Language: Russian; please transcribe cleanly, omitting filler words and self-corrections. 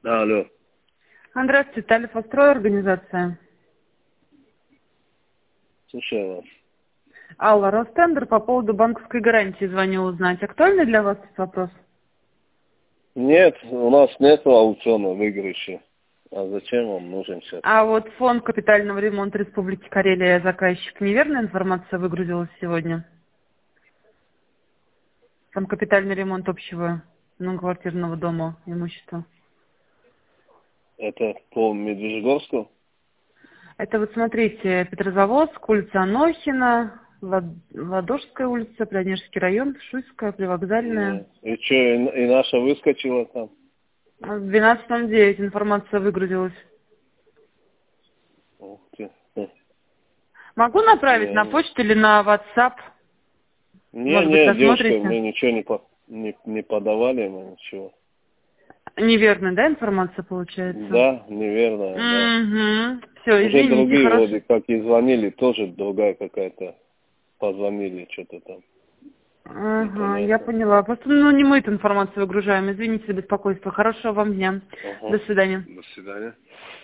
Алло. Здравствуйте, Альфа-Строй, организация. Слушаю вас. Алла, Ростендер, по поводу банковской гарантии звоню узнать. Актуальный для вас этот вопрос? Нет, у нас нет аукциона выигрыша. А зачем вам нужен сейчас? А вот фонд капитального ремонта Республики Карелия, заказчик, неверная информация выгрузилась сегодня? Там капитальный ремонт общего многоквартирного дома, имущества. Это по Медвежьегорску? Это вот смотрите, Петрозаводск, улица Анохина, Ладожская улица, Пионерский район, Шуйская, Привокзальная. И что, и наша выскочила там? В 12:09 информация выгрузилась. Ух ты. Могу направить на почту или на WhatsApp? Может быть, Не, девушка, рассмотрите? мне ничего не подавали, мы ничего. Неверная, да, информация получается? Да, неверно, да. Угу. Все, Уже извините, другие хорошо. вроде как и звонили, тоже другая какая-то. Позвонили, что-то там. Ага, я Непонятно. поняла. Просто, не мы эту информацию выгружаем. Извините за беспокойство. Хорошего вам дня. Ага. До свидания. До свидания.